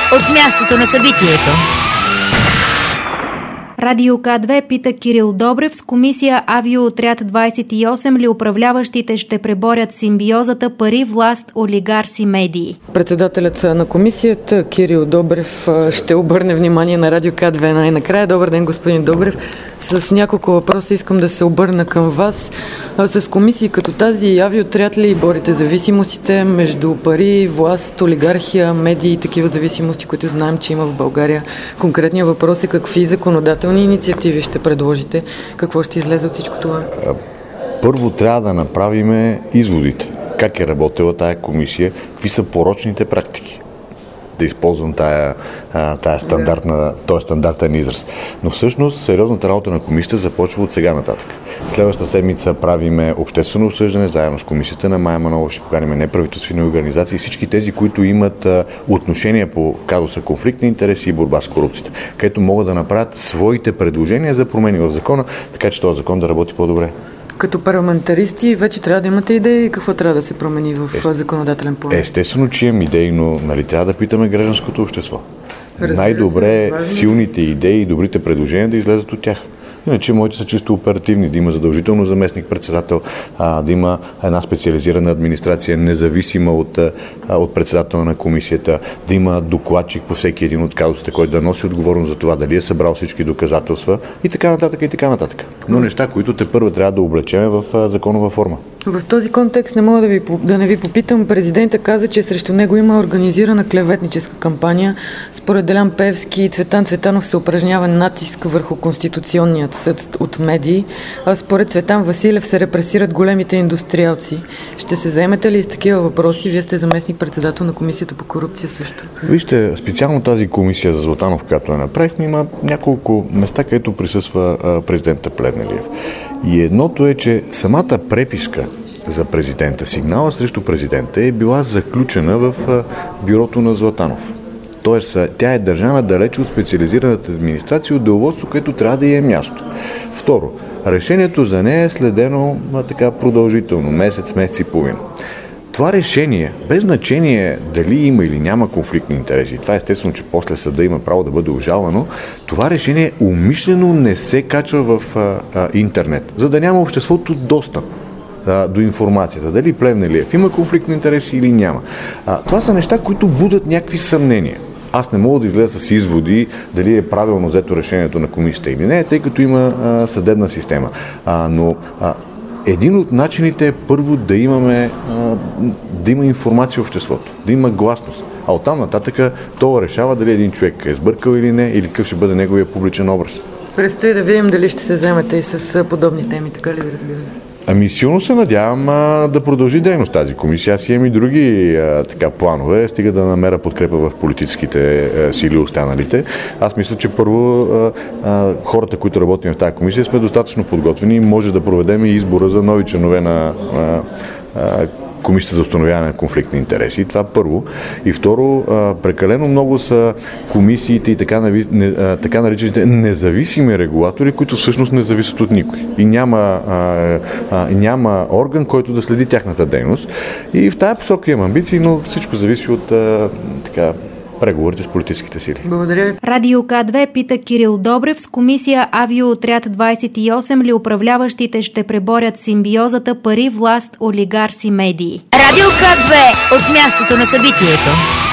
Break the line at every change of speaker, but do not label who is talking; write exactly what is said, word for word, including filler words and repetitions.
от мястото на събитието.
Радио К две пита Кирил Добрев. С комисия Авиоотряд двадесет и осем ли управляващите ще преборят симбиозата пари, власт, олигарси, медии?
Председателят на комисията Кирил Добрев ще обърне внимание на Радио К две най-накрая. Добър ден, господин Добрев. С няколко въпроса искам да се обърна към вас. С комисии като тази Авиоотряд ли борите зависимостите между пари, власт, олигархия, медии и такива зависимости, които знаем, че има в България? Конкретният въпрос е какви законодателни инициативи ще предложите? Какво ще излезе от всичко това?
Първо трябва да направим изводите. Как е работила тая комисия? Какви са порочните практики? Да използвам тая, тая стандартна, този стандартен израз. Но всъщност сериозната работа на комисията започва от сега нататък. Следващата седмица правиме обществено обсъждане заедно с комисията на Мая Манолова, ще поканим неправителствени организации, всички тези, които имат отношение по казуса конфликт на интереси и борба с корупцията, където могат да направят своите предложения за промени в закона, така че този закон да работи по-добре.
Като парламентаристи вече трябва да имате идеи какво трябва да се промени в Ест... законодателен план.
Естествено, че имам идеи, но нали, трябва да питаме гражданското общество. Разбира Най-добре се, силните идеи и добрите предложения да излезат от тях. Иначе моите са чисто оперативни, да има задължително заместник-председател, а, да има една специализирана администрация, независима от, а, от председателя на комисията, да има докладчик по всеки един от казусите, който да носи отговорност за това, дали е събрал всички доказателства и така нататък и така нататък. Но неща, които те първо трябва да облечем в а, законова форма.
В този контекст не мога да, ви, да не ви попитам. Президентът каза, че срещу него има организирана клеветническа кампания. Според Делян Пеевски и Цветан Цветанов се упражнява натиск върху Конституционният съд от медии. А според Цветан Василев се репресират големите индустриалци. Ще се заемете ли с такива въпроси? Вие сте заместник-председател на Комисията по корупция също.
Вижте, специално тази комисия за Златанов, която я направихме, има няколко места, където присъства президента Плевнелиев. И едното е, че самата преписка за президента, сигнала срещу президента е била заключена в бюрото на Златанов. Тоест, тя е държана далече от специализираната администрация, от деловодство, което трябва да й е място. Второ, решението за нея е следено така продължително, месец, месец и половина. Това решение, без значение дали има или няма конфликтни интереси, това естествено, че после съда има право да бъде обжалвано, това решение умишлено не се качва в а, а, интернет, за да няма обществото достъп а, до информацията. Дали Плевнелиев има конфликт на интереси или няма. А, това са неща, които будат някакви съмнения. Аз не мога да изляза с изводи дали е правилно взето решението на комисията или не, тъй като има а, съдебна система. А, но а, един от начините е първо да имаме, да има информация в обществото, да има гласност. А оттам нататък това решава дали един човек е сбъркал или не, или какъв ще бъде неговия публичен образ.
Предстои да видим дали ще се вземете и с подобни теми, така ли да разбирам?
Ами силно се надявам а, да продължи дейност тази комисия. Аз имам и други а, така, планове, стига да намеря подкрепа в политическите а, сили останалите. Аз мисля, че първо а, а, хората, които работим в тази комисия, сме достатъчно подготвени и може да проведем и избора за нови членове на а, а, Комисията за установяване на конфликтни интереси. Това първо. И второ, прекалено много са комисиите и така, така наречените независими регулатори, които всъщност не зависят от никой. И няма, а, а, няма орган, който да следи тяхната дейност. И в тази посока имам амбиции, но всичко зависи от а, така, преговорите с политическите сили.
Благодаря ви.
Радио К две пита Кирил Добрев. С комисия Авиоотряд двадесет и осем ли управляващите ще преборят симбиозата пари, власт, олигарси, медии?
Радио К две от мястото на събитието.